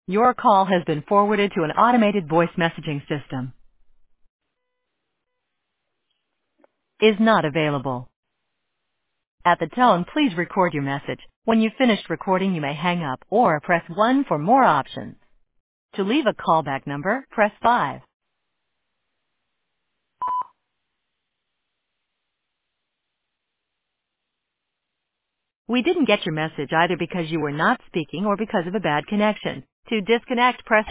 Your call has been forwarded to an automated voice messaging system. Is not available. At the tone, please record your message. When you've finished recording, you may hang up or press 1 for more options. To leave a callback number, press 5. We didn't get your message either because you were not speaking or because of a bad connection. To disconnect, press